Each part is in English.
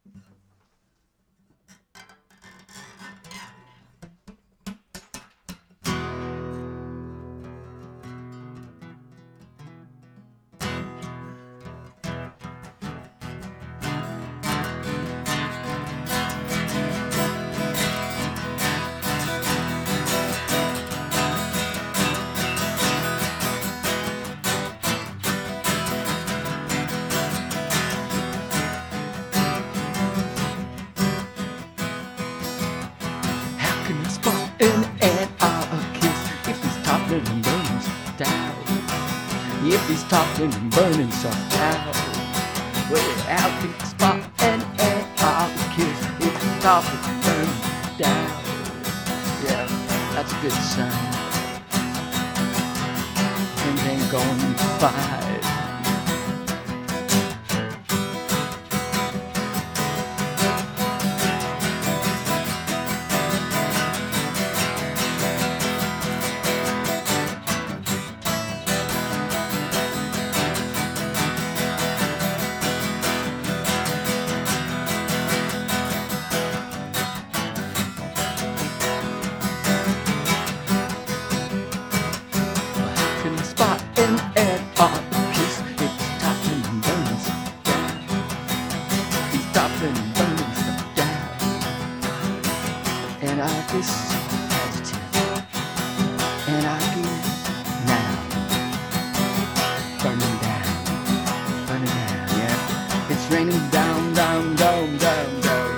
How can I spot an anarchist if he's toppling and burning stuff down? If he's toppling and burning stuff down. Well, how can I spot an anarchist if he's toppling and burning down? Yeah, that's a good sign. Things ain't going fine. Can spot an anarchist if he's toppling and burning stuff down. He's toppling and burning stuff down. Anarchist, adjective. Anarchist, noun. Burning down, yeah. It's raining down, down, down, down, down.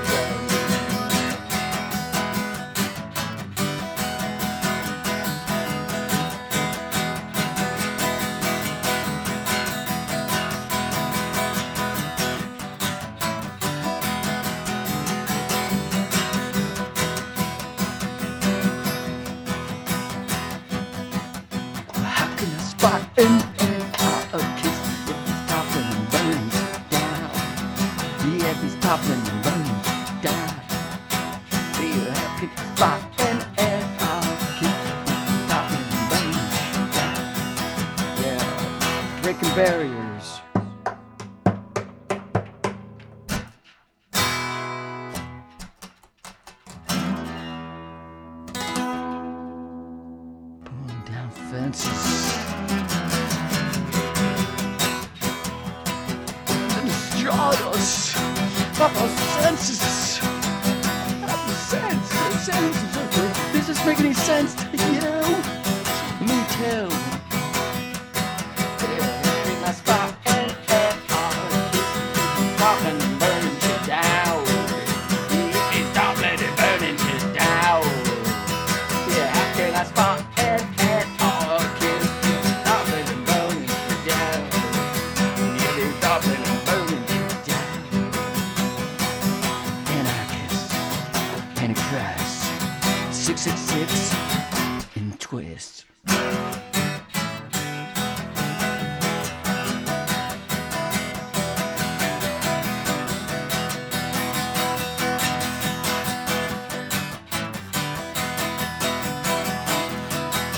How can I spot an anarchist if he's toppling and burning down? Yeah, if he's toppling and burning down. Yeah, how can I spot an anarchist if he's toppling and burning down? Yeah, breaking barriers. Pulling down fences. Destroyed us of our senses. Of the senses. Does this make any sense to you? Me too. Yeah, I spot an anarchist. Toppling and burning shit down. He's toppling and burning shit down. Yeah, how can I spot an anarchist? Toppling and burning shit down. Yeah, he's toppling and burning shit down. Anarchist, Antichrist, 666 in twist.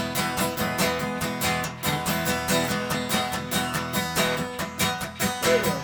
Yeah.